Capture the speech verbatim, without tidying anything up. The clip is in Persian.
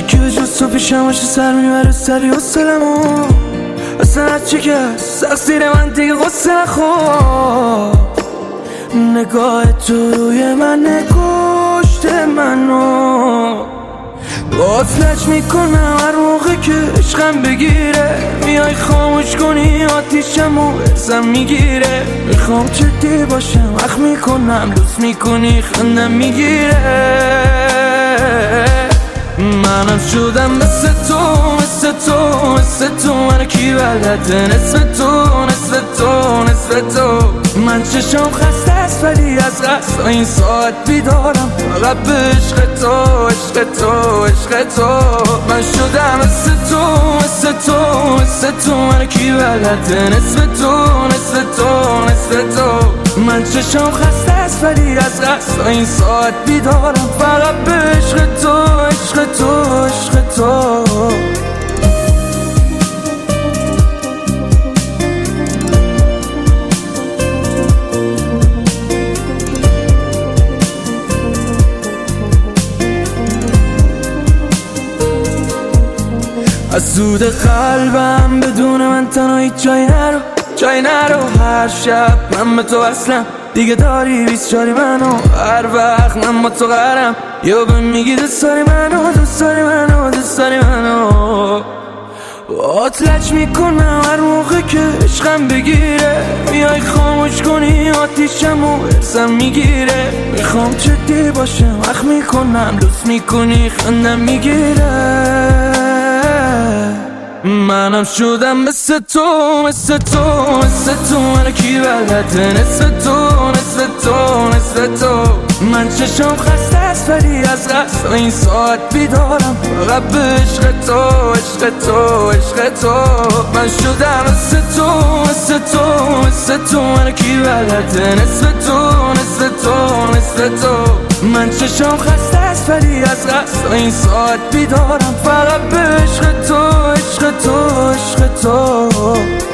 هرکی به جز تو پیشم باشه سر میبره سری و سلمو اصلا هرچی که سخت زیر من دیگه غصه نخور نگاه تو روی من نکشته منو باز لج میکنم هر موقع که عشقم بگیره میای خاموش کنی آتیشمو ازم میگیره میخوام جدی باشم اخ میکنم لوس میکنی خندم میگیره منم شدم مثل تو مثل تو مثل تو من کی بلده نصف تو نصف تو نصف تو من چشم خسته است ولی از قصد این ساعت بیدارم فقط به عشق تو عشق تو عشق تو من شدم مثل تو مثل تو مثل تو من کی بلده نصف تو نصف تو نصف تو من چشم خسته است ولی از قصد این ساعت بیدارم فقط به عشق تو عشق تو عشق تو از دود قلبم بدون من تنها هیچ جایی نرو جایی نرو هر شب من به تو اصلم دیگه داری بیست جاری منو هر وقت من با تو قرم یا به میگی دوست داری منو دوست داری منو دوست داری منو آتلج میکنم هر موقع که عشقم بگیره میای خاموش کنی آتیشمو ازم میگیره میخوام جدی باشم اخ میکنم لوس میکنی خندم میگیره منم شدم مثل تو مثل تو مثل تو من کی بلده نصف تو نصف تو نصف تو من چشم خسته است ولی از قصد این ساعت بیدارم فقط به عشق تو عشق تو عشق تو من شدم مثل تو مثل تو مثل تو من کی بلده نصف تو نصف تو نصف تو من چشم خسته است ولی از قصد این ساعت بیدارم فقط به عشق تو عشق تو عشق تو